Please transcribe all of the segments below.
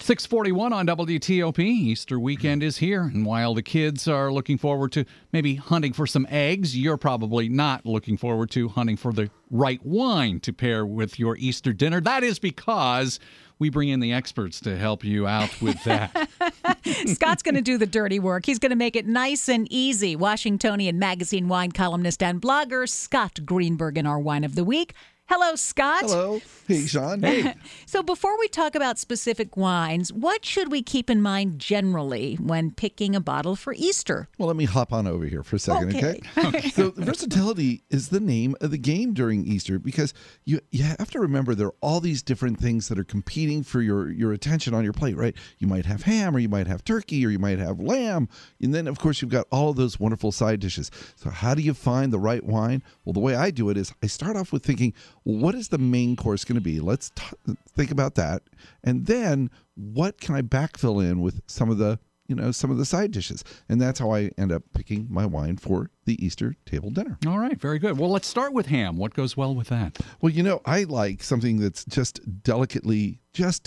6:41 on WTOP. Easter weekend is here, and while the kids are looking forward to maybe hunting for some eggs, you're probably not looking forward to hunting for the right wine to pair with your Easter dinner. That is because we bring in the experts to help you out with that. Scott's going to do the dirty work. He's going to make it nice and easy. Washingtonian Magazine wine columnist and blogger Scott Greenberg in our Wine of the Week. Hello, Scott. Hello. Hey, Sean. Hey. So before we talk about specific wines, what should we keep in mind generally when picking a bottle for Easter? Well, let me hop on over here for a second, okay? So versatility is the name of the game during Easter because you have to remember there are all these different things that are competing for your attention on your plate, right? You might have ham, or you might have turkey, or you might have lamb. And then, of course, you've got all of those wonderful side dishes. So how do you find the right wine? Well, the way I do it is I start off with thinking, what is the main course going to be? Let's think about that. And then what can I backfill in with some of the side dishes? And that's how I end up picking my wine for the Easter table dinner. All right, very good. Well, let's start with ham. What goes well with that? Well, I like something that's just delicately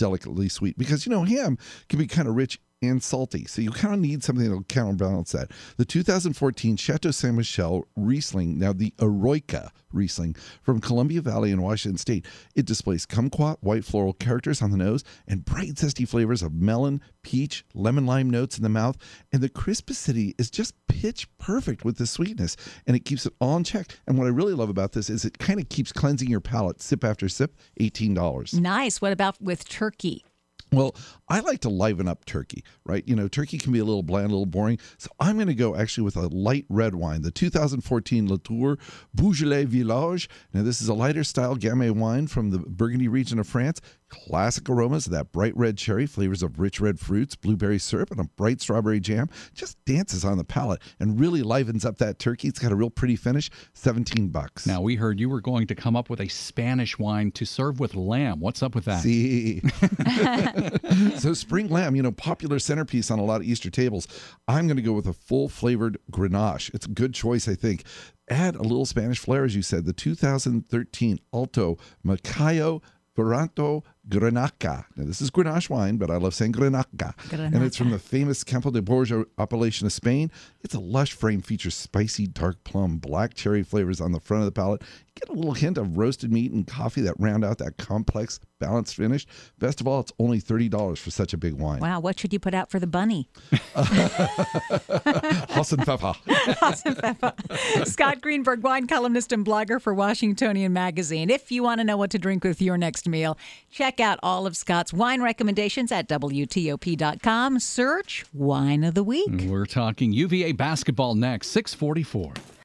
sweet because, ham can be kind of rich and salty. So you kind of need something that will counterbalance that. The 2014 Chateau Saint Michelle Riesling, now the Eroica Riesling from Columbia Valley in Washington State. It displays kumquat, white floral characters on the nose, and bright zesty flavors of melon, peach, lemon lime notes in the mouth. And the crisp acidity is just pitch perfect with the sweetness, and it keeps it all in check. And what I really love about this is it kind of keeps cleansing your palate sip after sip, $18. Nice. What about with turkey? Well, I like to liven up turkey, right? Turkey can be a little bland, a little boring. So I'm going to go actually with a light red wine, the 2014 Latour Beaujolais Village. Now, this is a lighter style Gamay wine from the Burgundy region of France. Classic aromas of that bright red cherry, flavors of rich red fruits, blueberry syrup, and a bright strawberry jam. Just dances on the palate and really livens up that turkey. It's got a real pretty finish, $17. Now, we heard you were going to come up with a Spanish wine to serve with lamb. What's up with that? See. So spring lamb, popular centerpiece on a lot of Easter tables. I'm going to go with a full-flavored Grenache. It's a good choice, I think. Add a little Spanish flair, as you said, the 2013 Alto Macayo Veranto Grenache. Now, this is Grenache wine, but I love saying Grenache. And it's from the famous Campo de Borja appellation of Spain. It's a lush frame, features spicy dark plum, black cherry flavors on the front of the palate. You get a little hint of roasted meat and coffee that round out that complex, balanced finish. Best of all, it's only $30 for such a big wine. Wow, what should you put out for the bunny? Hass and Pfeffer. Hass and Pfeffer. Scott Greenberg, wine columnist and blogger for Washingtonian Magazine. If you want to know what to drink with your next meal, check out all of Scott's wine recommendations at WTOP.com. Search Wine of the Week. We're talking UVA basketball next, 6:44.